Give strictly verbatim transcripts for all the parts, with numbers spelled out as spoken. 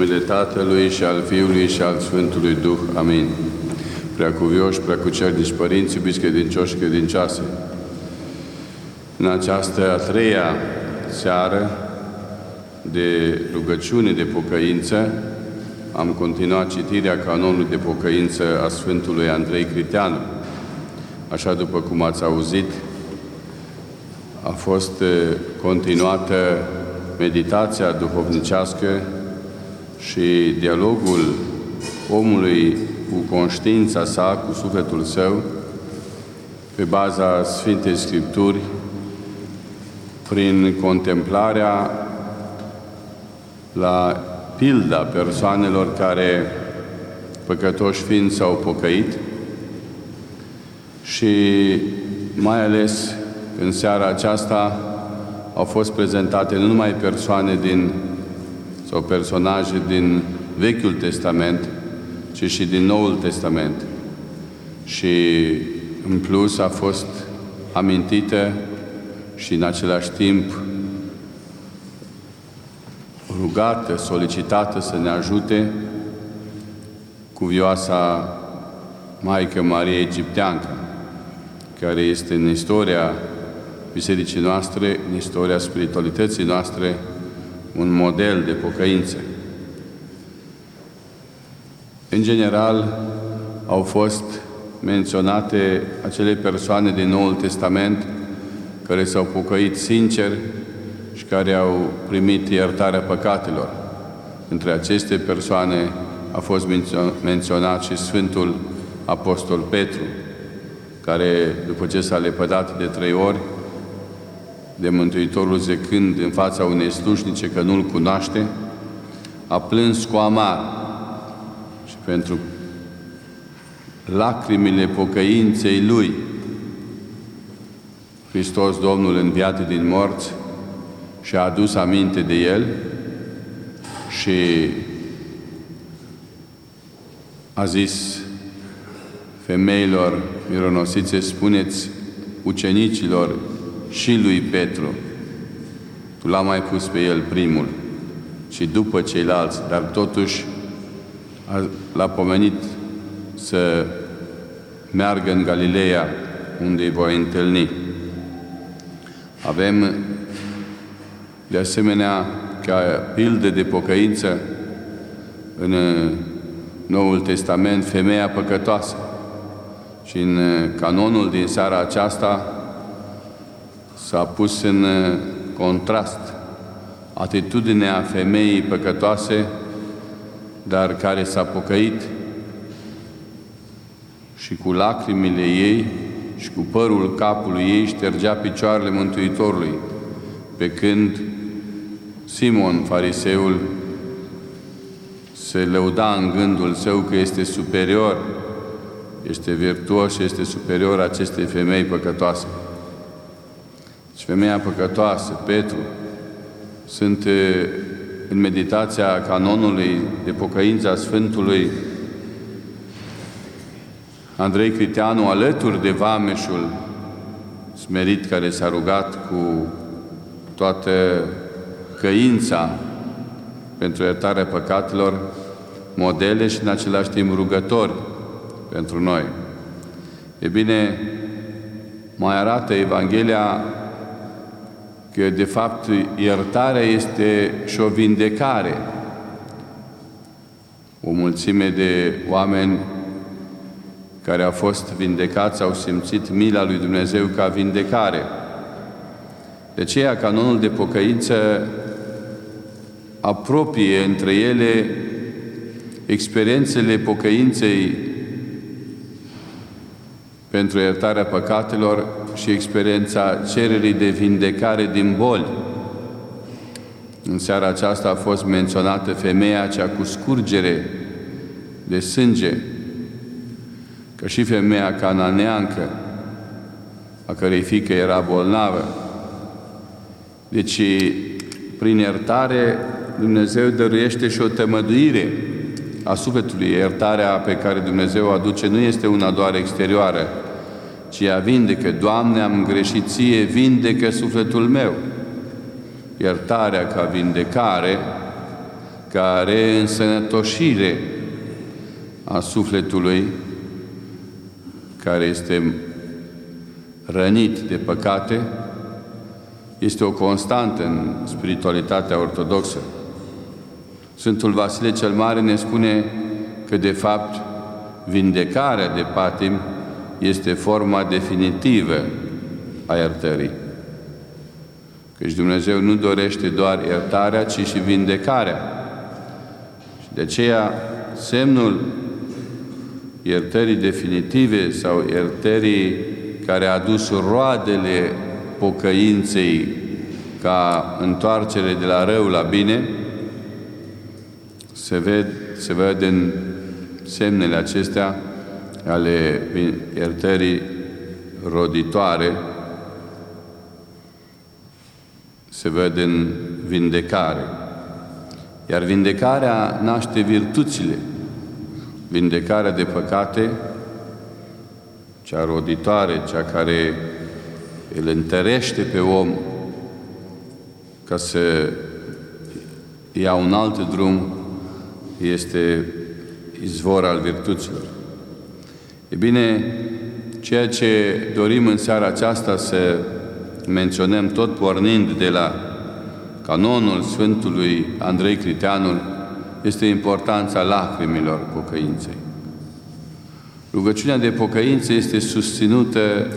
numele Tatălui și al Fiului și al Sfântului Duh. Amin. Preacuvioși, preacucernici părinți, iubiți credincioși și credincioase, în această a treia seară de rugăciune de pocăință, am continuat citirea canonului de pocăință a Sfântului Andrei Criteanu. Așa după cum ați auzit, a fost continuată meditația duhovnicească și dialogul omului cu conștiința sa, cu sufletul său, pe baza Sfintei Scripturi, prin contemplarea la pilda persoanelor care, păcătoși fiind, s-au pocăit și mai ales în seara aceasta au fost prezentate nu numai persoane din, sau personaje din Vechiul Testament, ci și din Noul Testament. Și în plus a fost amintită și în același timp rugată, solicitată să ne ajute cuvioasa Maică Maria Egipteancă, care este în istoria Bisericii noastre, în istoria spiritualității noastre, un model de pocăință. În general, au fost menționate acele persoane din Noul Testament care s-au pocăit sincer și care au primit iertarea păcatelor. Între aceste persoane a fost menționat și Sfântul Apostol Petru, care, după ce s-a lepădat de trei ori de Mântuitorul zicând în fața unei slujnice că nu-L cunoaște, a plâns cu amar și pentru lacrimile pocăinței Lui, Hristos Domnul înviat din morți și-a adus aminte de El și a zis femeilor mironosițe: spuneți ucenicilor și lui Petru, tu l-a mai pus pe el primul și după ceilalți, dar totuși l-a pomenit să meargă în Galileea, unde îi voi întâlni. Avem de asemenea ca pildă de pocăință în Noul Testament femeia păcătoasă. Și în canonul din seara aceasta s-a pus în contrast atitudinea femeii păcătoase, dar care s-a pocăit și cu lacrimile ei și cu părul capului ei ștergea picioarele Mântuitorului, pe când Simon, fariseul, se lăuda în gândul său că este superior, este virtuos și este superior acestei femei păcătoase. Și femeia păcătoasă, Petru, sunt în meditația canonului de pocăință a Sfântului Andrei Criteanu, alături de vameșul smerit care s-a rugat cu toată căința pentru iertarea păcatelor, modele și în același timp rugători pentru noi. E bine, mai arată Evanghelia că, de fapt, iertarea este și o vindecare. O mulțime de oameni care au fost vindecați au simțit mila lui Dumnezeu ca vindecare. De aceea, canonul de pocăință apropie între ele experiențele pocăinței pentru iertarea păcatelor și experiența cererii de vindecare din boli. În seara aceasta a fost menționată femeia cea cu scurgere de sânge, că și femeia cananeancă, a cărei fiică era bolnavă. Deci, prin iertare, Dumnezeu dăruiește și o tămăduire a sufletului. Iertarea pe care Dumnezeu o aduce nu este una doar exterioară, ci ea vindecă. Doamne, am greșit Ție, vindecă sufletul meu. Iertarea ca vindecare, ca reînsănătoșire a sufletului care este rănit de păcate, este o constantă în spiritualitatea ortodoxă. Sfântul Vasile cel Mare ne spune că, de fapt, vindecarea de patim este forma definitivă a iertării. Căci Dumnezeu nu dorește doar iertarea, ci și vindecarea. Și de aceea, semnul iertării definitive sau iertării care a adus roadele pocăinței ca întoarcere de la rău la bine, se ved, se vede în semnele acestea ale iertării roditoare, se vede în vindecare. Iar vindecarea naște virtuțile. Vindecarea de păcate, cea roditoare, cea care îl întărește pe om ca să ia un alt drum, este izvor al virtuților. E bine, ceea ce dorim în seara aceasta să menționăm, tot pornind de la canonul Sfântului Andrei Criteanul, este importanța lacrimilor pocăinței. Rugăciunea de pocăință este susținută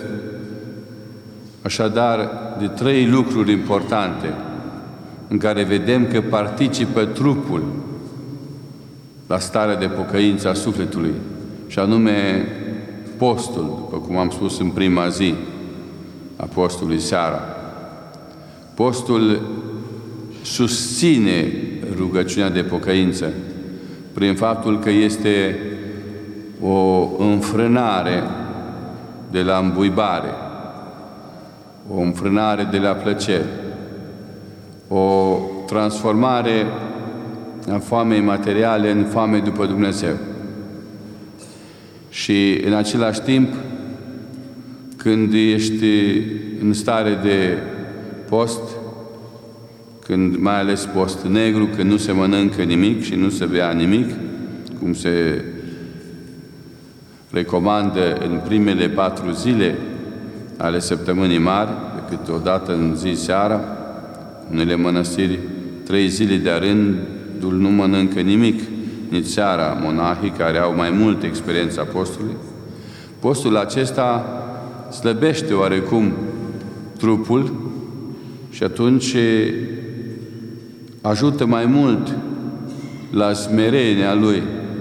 așadar de trei lucruri importante în care vedem că participă trupul la starea de pocăință a sufletului, și anume postul, după cum am spus în prima zi a postului seara. Postul susține rugăciunea de pocăință prin faptul că este o înfrânare de la îmbuibare, o înfrânare de la plăceri, o transformare a foamei materiale în foame după Dumnezeu. Și în același timp, când ești în stare de post, când mai ales post negru, când nu se mănâncă nimic și nu se bea nimic, cum se recomandă în primele patru zile ale săptămânii mari, decât o dată în zi seara, unele mănăstiri, trei zile de rândul nu mănâncă nimic, nici seara, monahii care au mai mult experiența postului. Postul acesta slăbește oarecum trupul și atunci ajută mai mult la smerenia lui,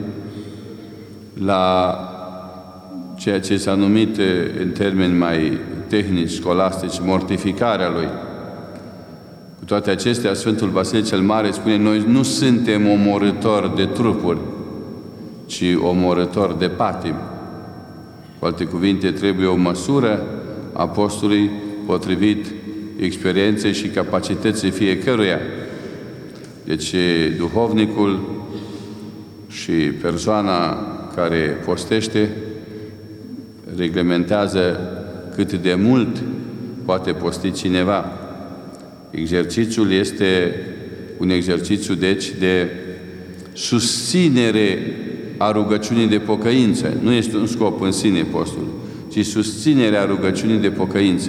la ceea ce s-a numit în termeni mai tehnici, scolastici, mortificarea lui. Cu toate acestea, Sfântul Vasile cel Mare spune: noi nu suntem omorâtori de trupuri, ci omorâtori de patim. Cu alte cuvinte, trebuie o măsură a postului potrivit experienței și capacității fiecăruia. Deci, duhovnicul și persoana care postește reglementează cât de mult poate posti cineva. Exercițiul este un exercițiu, deci, de susținere a rugăciunii de pocăință. Nu este un scop în sine postul, ci susținerea rugăciunii de pocăință.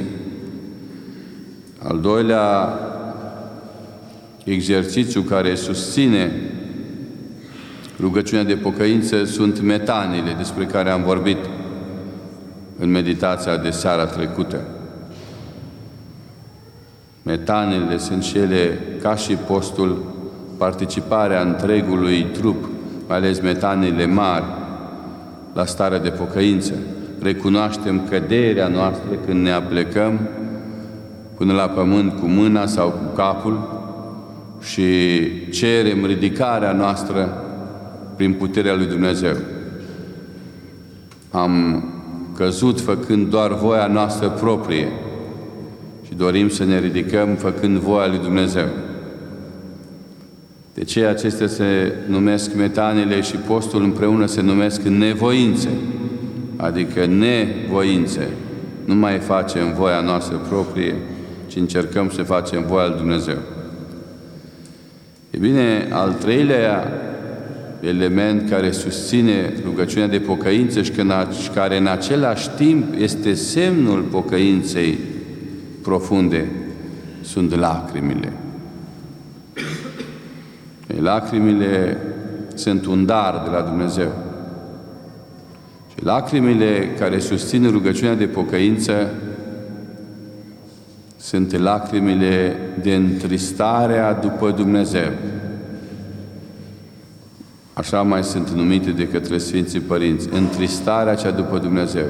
Al doilea exercițiu care susține rugăciunea de pocăință sunt metanile despre care am vorbit în meditația de seara trecută. Metanile sunt cele, ca și postul, participarea întregului trup, mai ales metanile mari, la starea de pocăință. Recunoaștem căderea noastră când ne aplecăm până la pământ cu mâna sau cu capul și cerem ridicarea noastră prin puterea lui Dumnezeu. Am căzut făcând doar voia noastră proprie și dorim să ne ridicăm făcând voia lui Dumnezeu. De ce acestea se numesc metanile și postul împreună se numesc nevoințe, adică nevoințe. Nu mai facem voia noastră proprie, ci încercăm să facem voia lui Dumnezeu. E bine, al treilea element care susține rugăciunea de pocăință și care în același timp este semnul pocăinței profunde, sunt lacrimile. Lacrimile sunt un dar de la Dumnezeu. Și lacrimile care susțin rugăciunea de pocăință sunt lacrimile de întristarea după Dumnezeu. Așa mai sunt numite de către Sfinții Părinți, întristarea cea după Dumnezeu.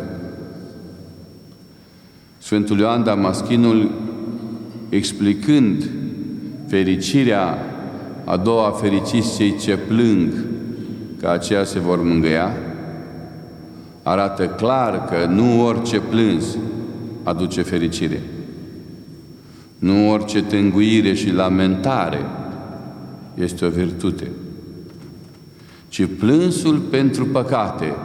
Sfântul Ioan Damaschinul, explicând fericirea a doua, fericiți cei ce plâng, că aceia se vor mângâia, arată clar că nu orice plâns aduce fericire. Nu orice tânguire și lamentare este o virtute, ci plânsul pentru păcate,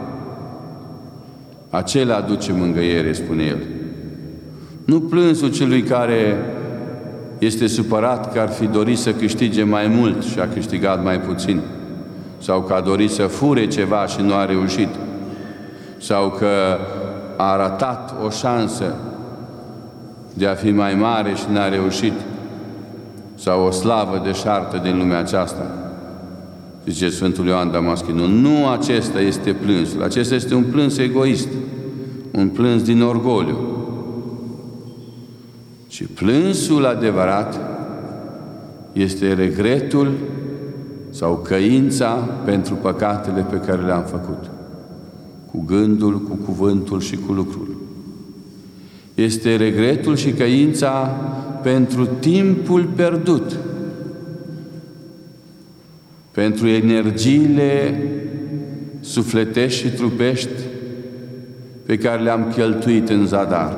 acela aduce mângâiere, spune el. Nu plânsul celui care este supărat că ar fi dorit să câștige mai mult și a câștigat mai puțin, sau că a dorit să fure ceva și nu a reușit, sau că a ratat o șansă de a fi mai mare și n-a reușit, sau o slavă deșartă din lumea aceasta. Zice Sfântul Ioan Damaschinul, nu acesta este plânsul, acesta este un plâns egoist, un plâns din orgoliu. Și plânsul adevărat este regretul sau căința pentru păcatele pe care le-am făcut, cu gândul, cu cuvântul și cu lucrul. Este regretul și căința pentru timpul pierdut, pentru energiile sufletești și trupești pe care le-am cheltuit în zadar,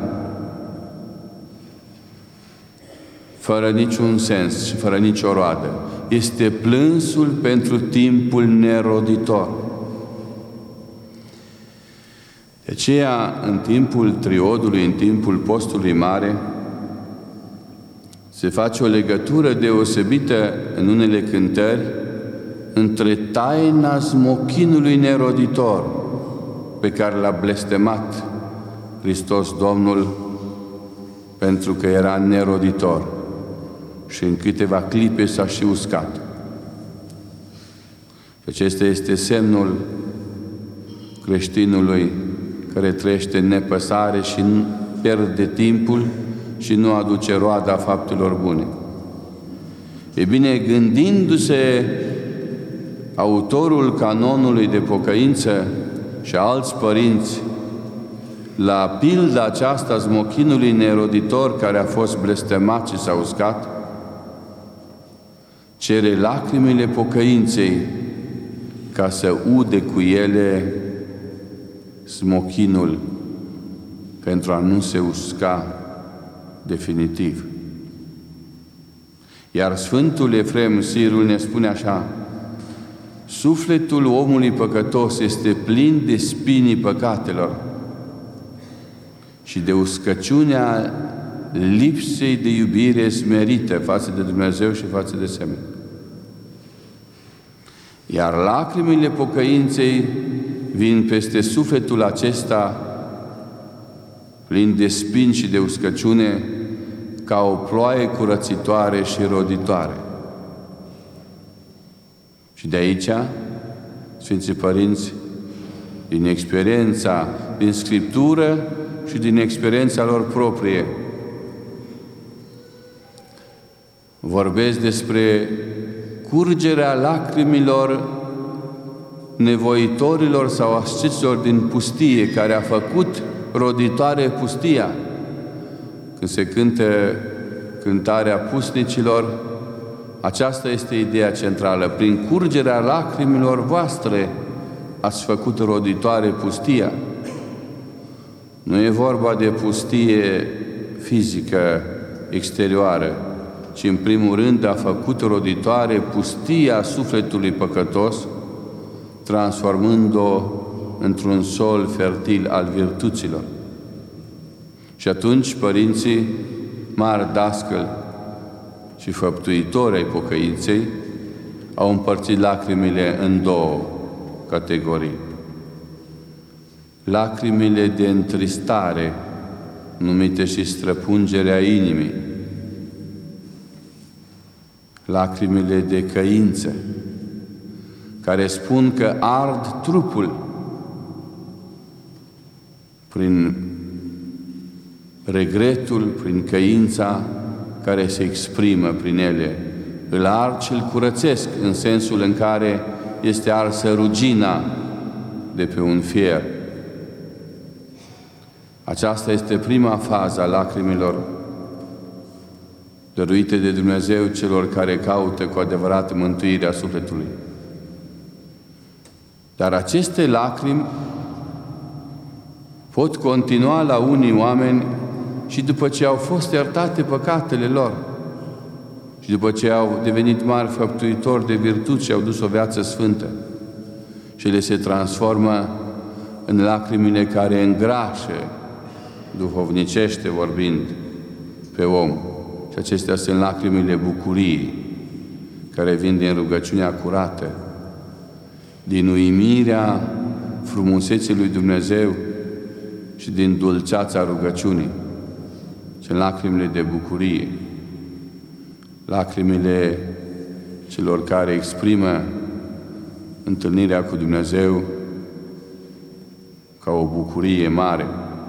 fără niciun sens și fără nicio roadă. Este plânsul pentru timpul neroditor. De aceea, în timpul triodului, în timpul postului mare, se face o legătură deosebită în unele cântări între taina smochinului neroditor pe care l-a blestemat Hristos Domnul pentru că era neroditor și în câteva clipe s-a și uscat. Acesta este semnul creștinului care trăiește în nepăsare și nu pierde timpul și nu aduce roada faptelor bune. E bine, gândindu-se autorul canonului de pocăință și alți părinți la pilda aceasta smochinului neroditor care a fost blestemat și s-a uscat, cere lacrimile pocăinței ca să ude cu ele smochinul pentru a nu se usca definitiv. Iar Sfântul Efrem Sirul ne spune așa: sufletul omului păcătos este plin de spinii păcatelor și de uscăciunea lipsei de iubire smerită față de Dumnezeu și față de semeni. Iar lacrimile pocăinței vin peste sufletul acesta plin de spini și de uscăciune ca o ploaie curățitoare și roditoare. Și de aici, Sfinții Părinți, din experiența, din Scriptură și din experiența lor proprie, vorbesc despre curgerea lacrimilor nevoitorilor sau asceților din pustie, care a făcut roditoare pustia. Când se cântă cântarea pusnicilor, aceasta este ideea centrală. Prin curgerea lacrimilor voastre ați făcut roditoare pustia. Nu e vorba de pustie fizică exterioară, ci în primul rând a făcut roditoare pustia sufletului păcătos, transformând-o într-un sol fertil al virtuților. Și atunci părinții, mari dascăli și făptuitori ai pocăinței, au împărțit lacrimile în două categorii. Lacrimile de întristare, numite și străpungerea inimii, lacrimile de căință, care spun că ard trupul prin regretul, prin căința care se exprimă prin ele. Îl ard și îl curățesc, în sensul în care este arsă rugina de pe un fier. Aceasta este prima fază a lacrimilor dăruite de Dumnezeu celor care caută cu adevărat mântuirea sufletului. Dar aceste lacrimi pot continua la unii oameni și după ce au fost iertate păcatele lor și după ce au devenit mari făptuitori de virtut și au dus o viață sfântă, și le se transformă în lacrimile care îngrașă, duhovnicește vorbind, pe om. Și acestea sunt lacrimile bucuriei, care vin din rugăciunea curată, din uimirea frumuseții lui Dumnezeu și din dulceața rugăciunii. Sunt lacrimile de bucurie, lacrimile celor care exprimă întâlnirea cu Dumnezeu ca o bucurie mare.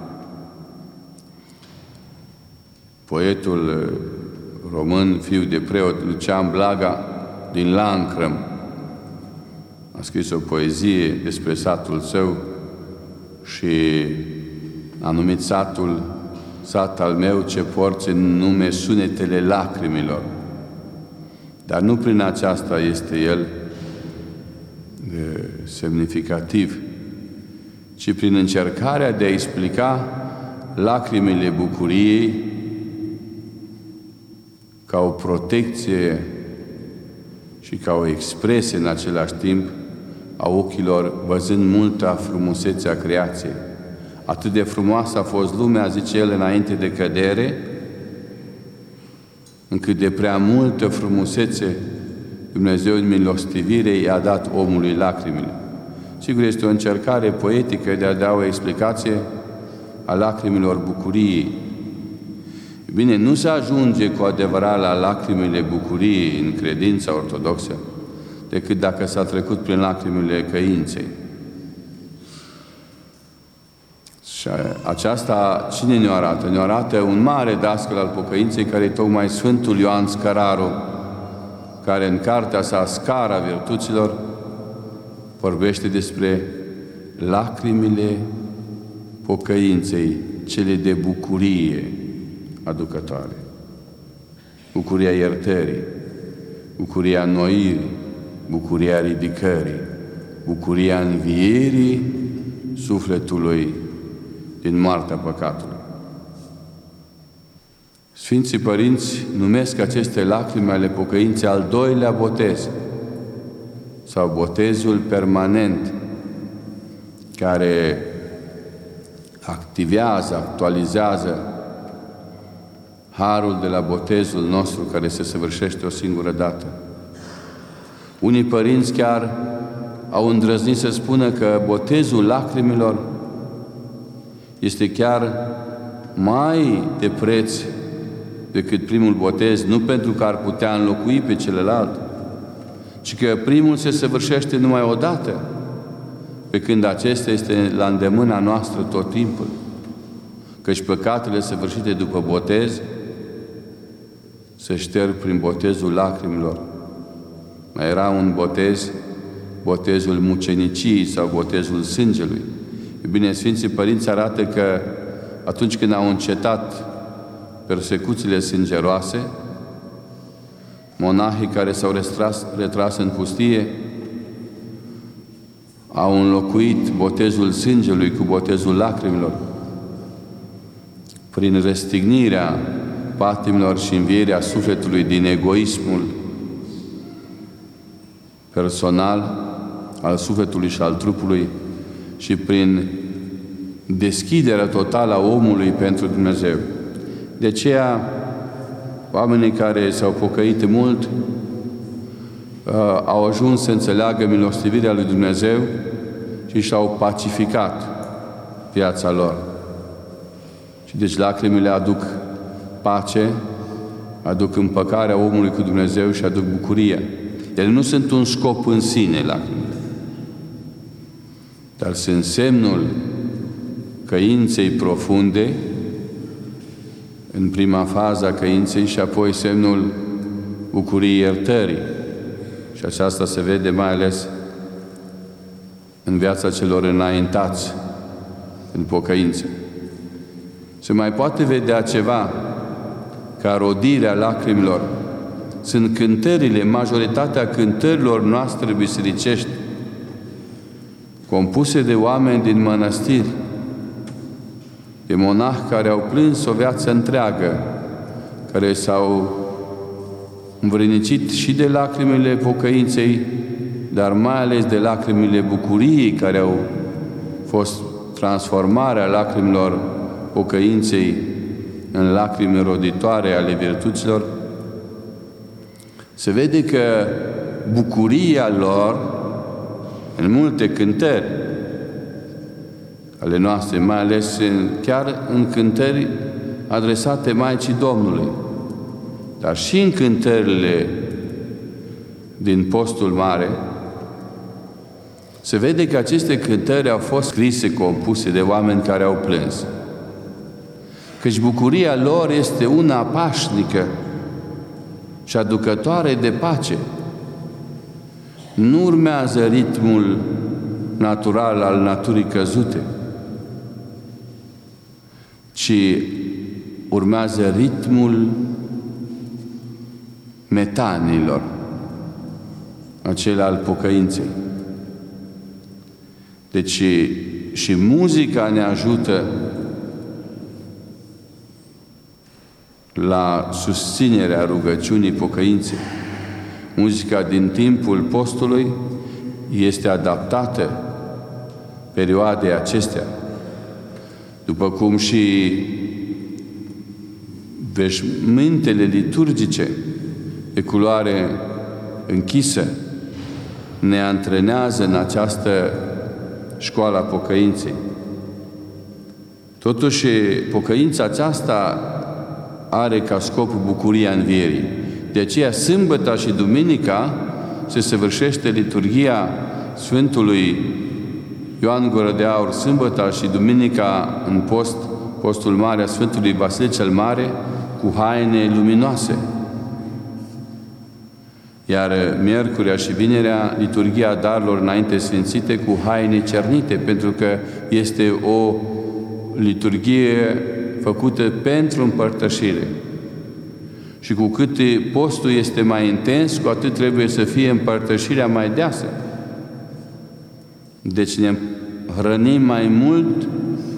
Poetul român, fiu de preot, Lucian Blaga, din Lancrăm, a scris o poezie despre satul său și a numit satul Sat al meu ce porți în nume sunetele lacrimilor. Dar nu prin aceasta este el semnificativ, ci prin încercarea de a explica lacrimile bucuriei ca o protecție și ca o expresie în același timp a ochilor, văzând multa frumusețe a creației. Atât de frumoasă a fost lumea, zice el, înainte de cădere, încât de prea multă frumusețe Dumnezeu în milostivire i-a dat omului lacrimile. Sigur, este o încercare poetică de a da o explicație a lacrimilor bucuriei. Bine, nu se ajunge cu adevărat la lacrimile bucuriei în credința ortodoxă, decât dacă s-a trecut prin lacrimile căinței. Și aceasta cine ne arată? Ne arată un mare dascăl al pocăinței, care e tocmai Sfântul Ioan Scăraru, care în cartea sa Scara Virtuților vorbește despre lacrimile pocăinței, cele de bucurie aducătoare. Bucuria iertării, bucuria înnoirii, bucuria ridicării, bucuria învierii sufletului din moartea păcatului. Sfinții Părinți numesc aceste lacrimi ale pocăinței al doilea botez, sau botezul permanent, care activează, actualizează harul de la botezul nostru, care se săvârșește o singură dată. Unii părinți chiar au îndrăznit să spună că botezul lacrimilor este chiar mai de preț decât primul botez, nu pentru că ar putea înlocui pe celălalt, ci că primul se săvârșește numai odată, pe când acesta este la îndemâna noastră tot timpul. Căci păcatele săvârșite după botez se șterg prin botezul lacrimilor. Mai era un botez, botezul muceniciei sau botezul sângelui. E bine, Sfinții Părinți arată că atunci când au încetat persecuțiile sângeroase, monahii care s-au retras, retras în pustie au înlocuit botezul sângelui cu botezul lacrimilor. Prin răstignirea patimilor și învierea sufletului din egoismul personal al sufletului și al trupului și prin deschiderea totală a omului pentru Dumnezeu. De aceea, oamenii care s-au pocăit mult au ajuns să înțeleagă milostivirea lui Dumnezeu și și-au pacificat viața lor. Și deci lacrimile aduc pace, aduc împăcarea omului cu Dumnezeu și aduc bucurie. Ele nu sunt un scop în sine, lacrimile, dar sunt semnul căinței profunde, în prima fază a căinței, și apoi semnul bucuriei iertării. Și aceasta se vede mai ales în viața celor înaintați în pocăință. Se mai poate vedea ceva ca rodirea lacrimilor. Sunt cântările, majoritatea cântărilor noastre bisericești, compuse de oameni din mănăstiri, de monahi care au plâns o viață întreagă, care s-au învrednicit și de lacrimile pocăinței, dar mai ales de lacrimile bucuriei, care au fost transformarea lacrimilor pocăinței în lacrimi roditoare ale virtuților. Se vede că bucuria lor, în multe cântări ale noastre, mai ales în, chiar în cântări adresate Maicii Domnului, dar și în cântările din Postul Mare, se vede că aceste cântări au fost scrise, compuse de oameni care au plâns. Căci bucuria lor este una pașnică și aducătoare de pace. Nu urmează ritmul natural al naturii căzute, ci urmează ritmul metanilor, acela al pocăinței. Deci și muzica ne ajută la susținerea rugăciunii pocăinței. Muzica din timpul postului este adaptată perioadei acestea, după cum și veșmântele liturgice de culoare închisă ne antrenează în această școală a pocăinței. Totuși, pocăința aceasta are ca scop bucuria învierii. De aceea, sâmbăta și duminica se săvârșește liturghia Sfântului Ioan Gură de Aur, sâmbăta și duminica în post, postul mare a Sfântului Vasile cel Mare, cu haine luminoase. Iar miercurea și vinerea, liturghia darurilor înainte sfințite, cu haine cernite, pentru că este o liturghie făcută pentru împărtășire. Și cu cât postul este mai intens, cu atât trebuie să fie împărtășirea mai deasă. Deci ne hrănim mai mult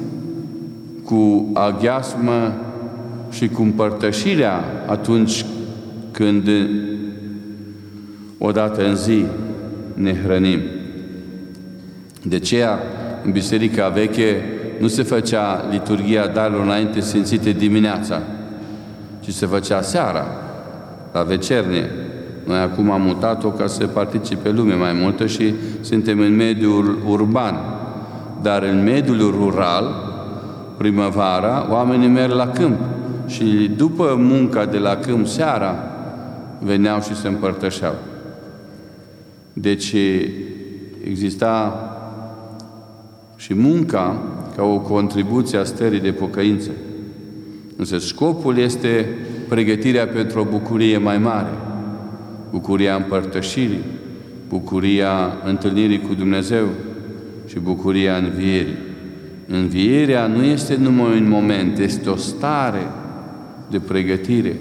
cu aghiasmă și cu împărtășirea atunci când odată în zi ne hrănim. De aceea, în Biserica Veche nu se făcea liturghia darurilor înainte sfințite dimineața, ci se făcea seara, la vecernie. Noi acum am mutat-o ca să participe lume mai multă și suntem în mediul urban. Dar în mediul rural, primăvara, oamenii merg la câmp și după munca de la câmp seara, veneau și se împărtășeau. Deci exista și munca ca o contribuție a stării de pocăință. Însă scopul este pregătirea pentru o bucurie mai mare, bucuria împărtășirii, bucuria întâlnirii cu Dumnezeu și bucuria învierii. Învierea nu este numai un moment, este o stare de pregătire.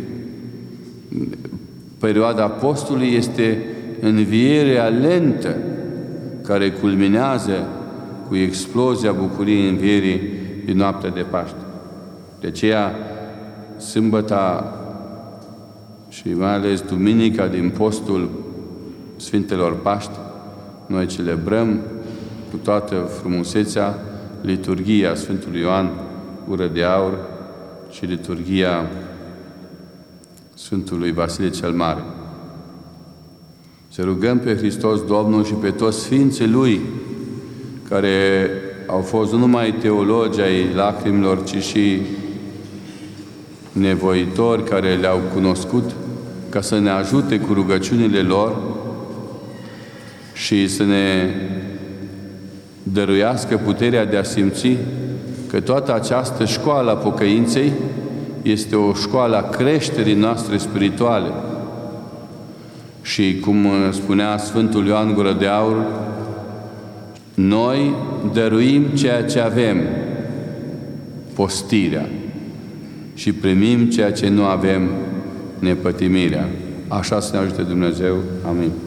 Perioada postului este învierea lentă, care culminează cu explozia bucuriei învierii din noaptea de Paște. De aceea, sâmbăta și mai ales duminica din postul Sfintelor Paști, noi celebrăm cu toată frumusețea liturghia Sfântului Ioan Gură de Aur și liturghia Sfântului Vasile cel Mare. Să rugăm pe Hristos Domnul și pe toți Sfinții Lui, care au fost nu numai teologi ai lacrimilor, ci și nevoitori care le-au cunoscut, ca să ne ajute cu rugăciunile lor și să ne dăruiască puterea de a simți că toată această școală a pocăinței este o școală a creșterii noastre spirituale. Și cum spunea Sfântul Ioan Gură de Aur, noi dăruim ceea ce avem, postirea, și primim ceea ce nu avem, nepătimirea. Așa să ne ajute Dumnezeu. Amin.